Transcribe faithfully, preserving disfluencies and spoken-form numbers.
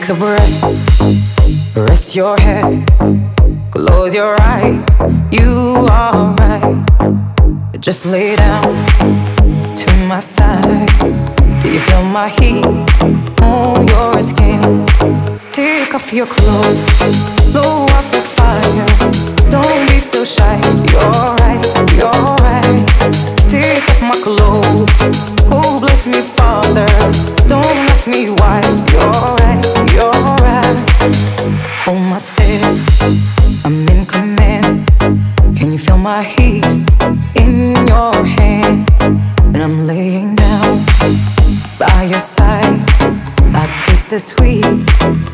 Take a breath, rest your head, close your eyes, you are right. Just lay down to my side. Do you feel my heat on your skin? Take off your clothes, blow up the fire. Don't be so shy, you're right, you're right. Take off my clothes, oh bless me Father. Don't ask me why, you're right, you're right. Hold my step, I'm in command. Can you feel my hips in your hands? And I'm laying down by your side. I taste the sweet